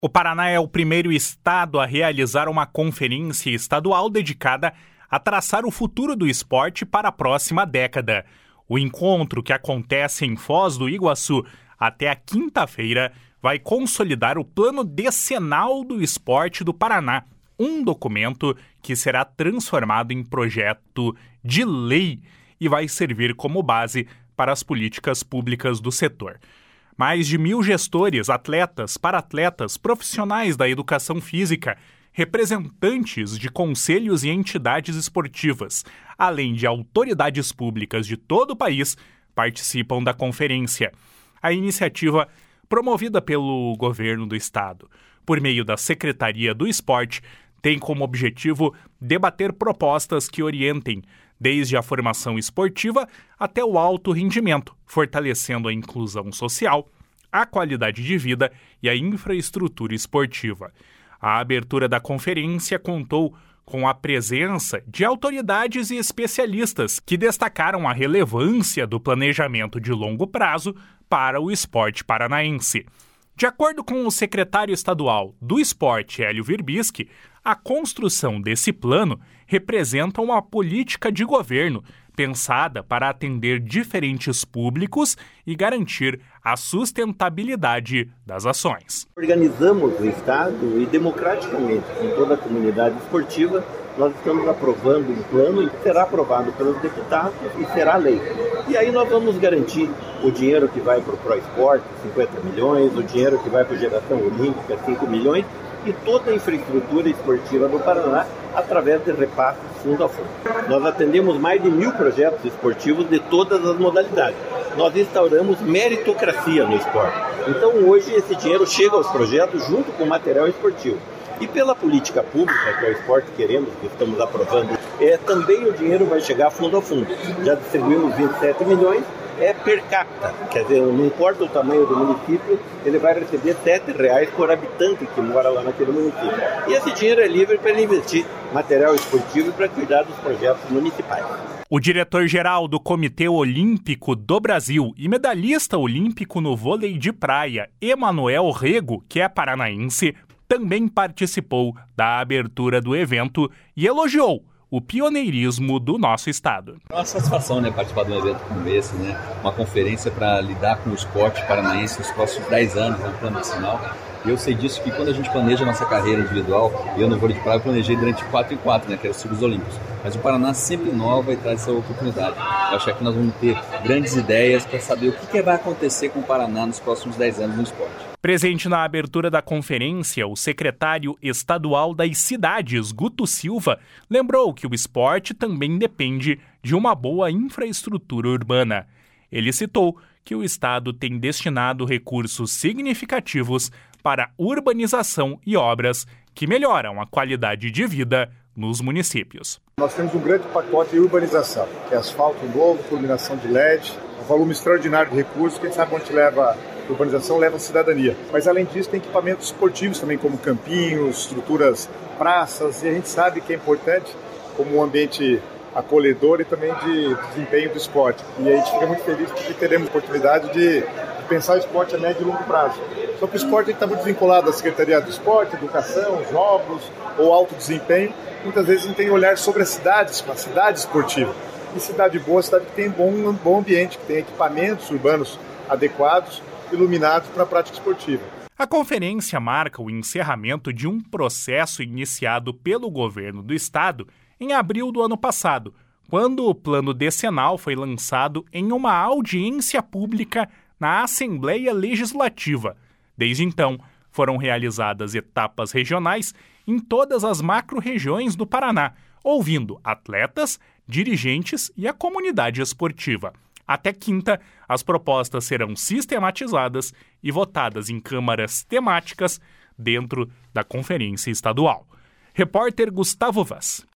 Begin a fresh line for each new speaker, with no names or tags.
O Paraná é o primeiro estado a realizar uma conferência estadual dedicada a traçar o futuro do esporte para a próxima década. O encontro, que acontece em Foz do Iguaçu até a quinta-feira, vai consolidar o Plano Decenal do Esporte do Paraná, um documento que será transformado em projeto de lei e vai servir como base para as políticas públicas do setor. Mais de 1.000 gestores, atletas, para-atletas, profissionais da educação física, representantes de conselhos e entidades esportivas, além de autoridades públicas de todo o país, participam da conferência. A iniciativa, promovida pelo governo do estado, por meio da Secretaria do Esporte, tem como objetivo debater propostas que orientem desde a formação esportiva até o alto rendimento, fortalecendo a inclusão social, a qualidade de vida e a infraestrutura esportiva. A abertura da conferência contou com a presença de autoridades e especialistas que destacaram a relevância do planejamento de longo prazo para o esporte paranaense. De acordo com o secretário estadual do Esporte, Hélio Virbisky, a construção desse plano representa uma política de governo pensada para atender diferentes públicos e garantir a sustentabilidade das ações.
Organizamos o Estado e democraticamente, com toda a comunidade esportiva, nós estamos aprovando um plano que será aprovado pelos deputados e será lei. E aí nós vamos garantir o dinheiro que vai para o ProEsporte, 50 milhões, o dinheiro que vai para a Geração Olímpica, 5 milhões, e toda a infraestrutura esportiva do Paraná através de repasses fundo a fundo. Nós atendemos mais de 1.000 projetos esportivos de todas as modalidades. Nós instauramos meritocracia no esporte. Então hoje esse dinheiro chega aos projetos junto com o material esportivo. E pela política pública, que é o esporte queremos, que estamos aprovando, também o dinheiro vai chegar fundo a fundo. Já distribuímos 27 milhões, per capita, quer dizer, não importa o tamanho do município, ele vai receber R$7 por habitante que mora lá naquele município. E esse dinheiro é livre para ele investir em material esportivo e para cuidar dos projetos municipais.
O diretor-geral do Comitê Olímpico do Brasil e medalhista olímpico no vôlei de praia, Emanuel Rego, que é paranaense, também participou da abertura do evento e elogiou o pioneirismo do nosso estado.
É uma satisfação, participar de um evento como esse, uma conferência para lidar com o esporte paranaense nos próximos 10 anos, no plano nacional. E eu sei disso que quando a gente planeja a nossa carreira individual, eu no vôlei de praia planejei durante 4 em 4, que era os Ciclos Olímpicos. Mas o Paraná sempre inova e traz essa oportunidade. Eu acho que aqui nós vamos ter grandes ideias para saber o que vai acontecer com o Paraná nos próximos 10 anos no esporte.
Presente na abertura da conferência, o secretário estadual das cidades, Guto Silva, lembrou que o esporte também depende de uma boa infraestrutura urbana. Ele citou que o estado tem destinado recursos significativos para urbanização e obras que melhoram a qualidade de vida nos municípios.
Nós temos um grande pacote de urbanização, que é asfalto novo, iluminação de LED, um volume extraordinário de recursos, quem sabe onde leva a urbanização leva a cidadania. Mas além disso tem equipamentos esportivos também, como campinhos, estruturas, praças, e a gente sabe que é importante como um ambiente acolhedor e também de desempenho do esporte. E a gente fica muito feliz porque teremos a oportunidade de pensar o esporte a médio e longo prazo. Só que o esporte está muito vinculado à Secretaria do Esporte, Educação, Jogos ou alto desempenho. Muitas vezes não tem olhar sobre as cidades, a cidade esportiva. E cidade boa, cidade que tem um bom ambiente, que tem equipamentos urbanos adequados, iluminados para a prática esportiva.
A conferência marca o encerramento de um processo iniciado pelo governo do estado em abril do ano passado, quando o Plano Decenal foi lançado em uma audiência pública na Assembleia Legislativa. Desde então, foram realizadas etapas regionais em todas as macro-regiões do Paraná, ouvindo atletas, dirigentes e a comunidade esportiva. Até quinta, as propostas serão sistematizadas e votadas em câmaras temáticas dentro da conferência estadual. Repórter Gustavo Vaz.